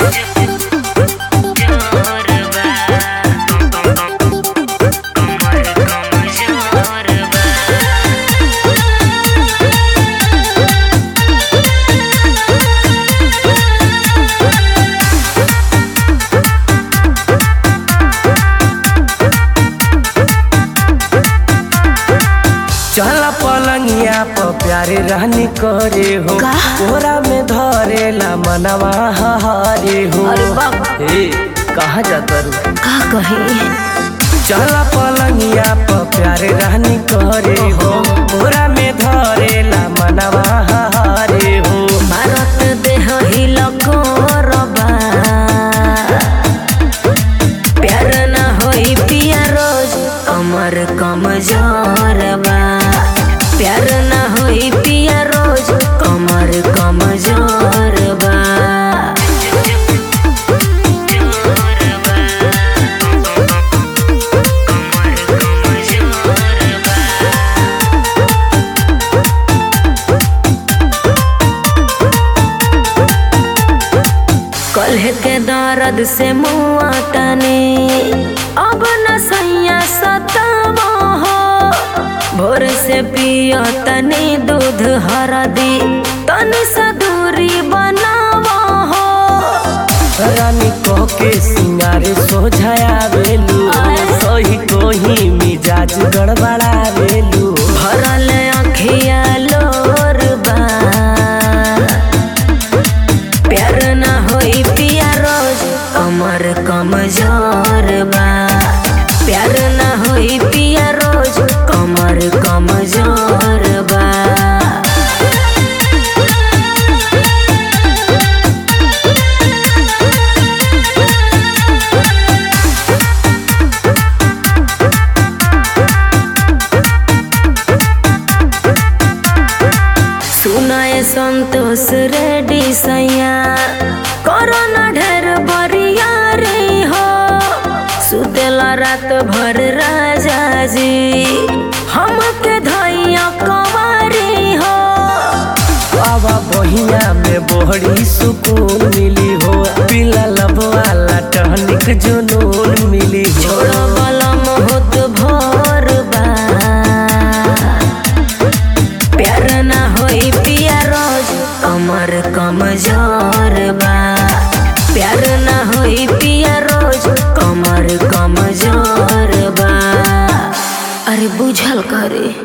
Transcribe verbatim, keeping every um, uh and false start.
चला पलंगिया पर प्यारे रहनी करे हो, कोरा में धरेला मनवा हरे हो। अरे बाप ए कहाँ जाता रू का कहे। चला पलंगिया पर प्यारे रहनी करे हो, कोरा में धरेला मनवा हरे हो। भारत देह हिल कोरबा प्यार न होई पिया रोज कमर कमजोर बा। प्यार न होई पिया रोज कमर कमजोर बा। कल्ह के दर्द से मुआ तने अब न सैया सतावा हो। भोर से पियो तने दूध हरदी तनी सा दूरी बनावा हो। रानी कह के सिंगारे सोझाया बेलू, सही कोही मिजाज गड़बड़ा बेलू। भरल अखिया लोर बा प्यार न होई पिया रोज कमर कमजोर बा। प्यार न होई पिया रोज कमर कमजोर बा। सुनाए संतोष रेडी सैया कोरोना ढेर बरिया रे हो। सुतेला रात भर राजा जी हमके धैया कंवारी हो। बाबा बहिया में बड़ी सुकून मिली हो, पीला लब वाला टहनिक जुनून मिली हो। छोड़ो बलम होत भोर बा प्यार न होई पिया रोज कमर कमजोर बा। प्यार न होई पिया रोज कमर कमजोर बा। अरे बुझल करे।